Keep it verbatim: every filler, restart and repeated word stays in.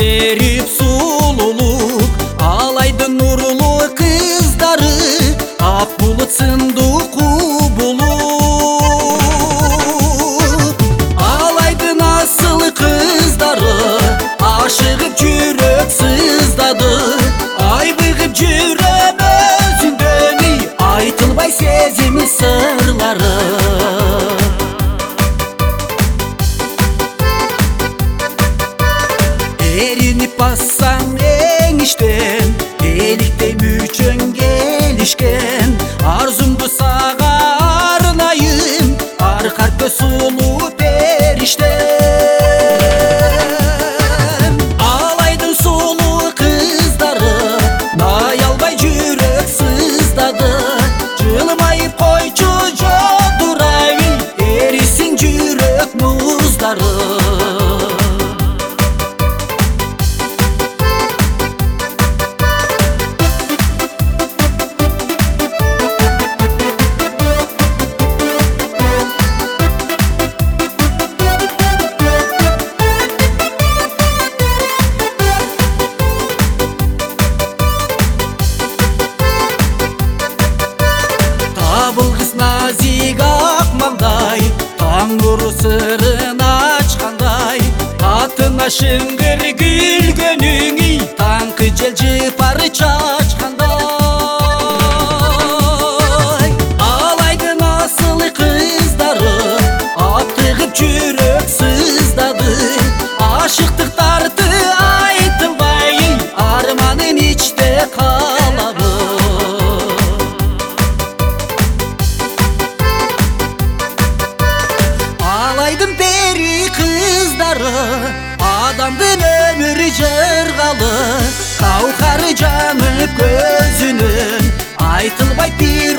берип сулулук, алайдын нурлуу кыздары ак булут сынду кубулуп. Алайдын асыл кыздары ашыгып жүрөк сыздады, айбыгып жүрөм өзүндөй айтылбай сезим сырлары. Erinip bassam enişten, eliktey müçön gelişken, arzumdu sağa arnayım, arkarka sulu perişten. Alaydın sulu kızları, nayalbay jürök sızdadı, jılmayıp koyçu jodurayın, erisin jürök muzları. Nazik akmандай, таң нуру сырын ачкандай, атына шыңгыр күлгөнүңү, таңкы жел жыпар чачкандай. Алайдын асыл кыздары аптыгып жүрөк сыздады, ашыктыктарды айтылбай арманым ичте калабы. Alaydın beri kızları, adamdın ömürü jırgalı, kavkarı janıp gözünün, айтылбай bir